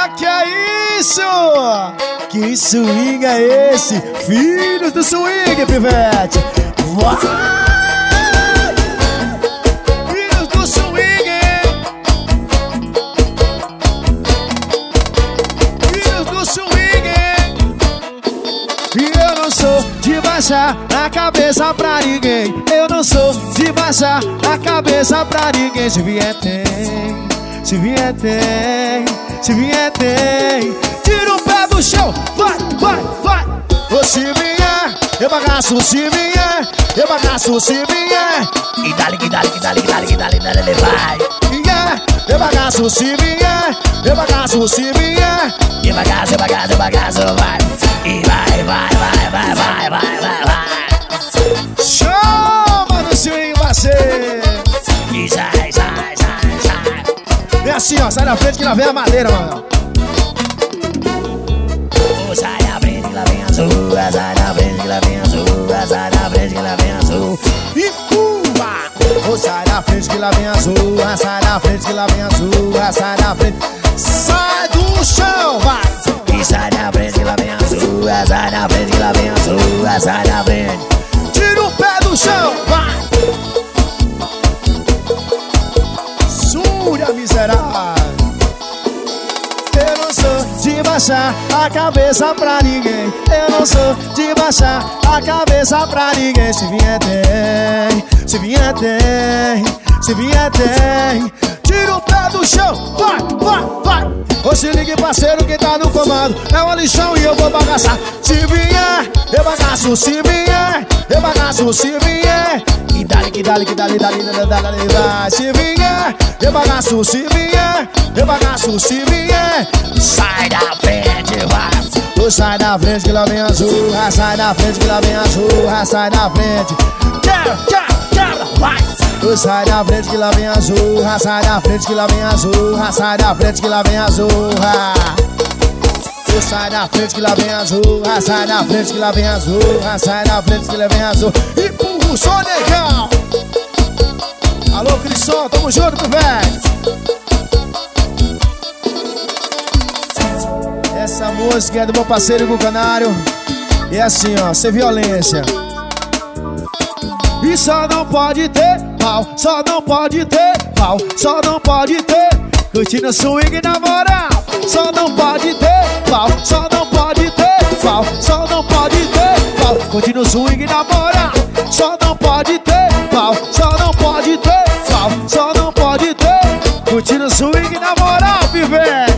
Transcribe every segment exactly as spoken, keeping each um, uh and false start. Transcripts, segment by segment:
Olha que é isso! Que swing é esse? Filhos do swing, pivete! Vai! Filhos do swing! Filhos do swing! E eu não sou de baixar a cabeça pra ninguém. Eu não sou de baixar a cabeça pra ninguém. Se vier tem, se vier tem, se vier tem. Tira o pé do chão, vai, vai, vai. Ô, se vier, eu bagaço. Se vier, eu bagaço. Se vier, E dale, que dale, que dale, que dale, que dale, dale, dale, vai. vier, eu bagaço. Se vier, eu bagaço. Se vier, E bagaço, bagaço, bagaço, vai. E vai, vai, vai, vai, vai, vai, vai, vai. chama no swing, parceiro. E sai, sai, sai, sai. É assim, ó, sai da frente que lá vem a madeira, mano. Oh, sai da frente que lá vem a sua. Sai da frente que lá vem a sua. Sai da frente que lá vem a sua. E pula! Oh, sai da frente que lá vem a sua. Sai da frente que lá vem a sua. Sai da frente. Sai do chão, vai! E sai da frente que lá vem a sua. Sai da frente que lá vem a sua. Sai da frente. Tira o pé do chão, vai! Súria miserável. Eu não sou de baixar a cabeça pra ninguém. Eu não sou de baixar a cabeça pra ninguém. Se vier tem, se vier tem, se vier tem. Tira o pé do chão, vai, vai, vai. Ô, se ligue, parceiro, quem tá no comando é uma lição e eu vou bagaçar. Se vier, eu bagaço. Se vier, eu bagaço. Se vier, E dale, que dale, que dale, dale, dale, dale, dale, vai. se vier, eu bagaço. Se vier, eu bagaço. Se vier, Sai da frente, vai. ô, sai da frente que lá vem a surra. Sai da frente que lá vem a surra. Sai da frente, quebra, quebra, quebra, vai. Ô, sai da frente que lá vem a surra. Sai da frente que lá vem a surra. Sai da frente que lá vem a surra. Ô, sai da frente que lá vem a surra. Sai da frente que lá vem a surra. Sai da frente que lá vem a surra. E empurra o som, negão. Alô, Crisson, tamo junto, velho. Essa música é do meu parceiro Hugo Canário. E é assim, ó, sem violência. E só não pode ter pau, só não pode ter pau, só não pode ter curtindo swing na moral. Só não pode ter pau, só não pode ter pau, só não pode ter pau, curtindo swing na moral. Só não pode ter pau, só não pode ter pau, só não pode ter curtindo swing na moral, pivete.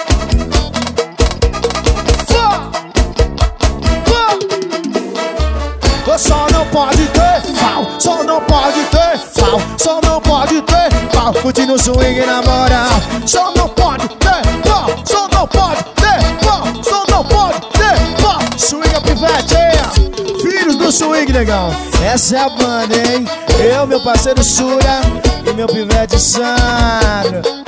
Só não pode ter pau, só não pode ter pau, só não pode ter pau, curtindo swing na moral. Só não pode ter pau, só não pode ter pau, só não pode ter pau. Swing é pivete, filhos do swing, negão. Essa é a banda, hein? Eu, meu parceiro Súria e meu pivete Sandro.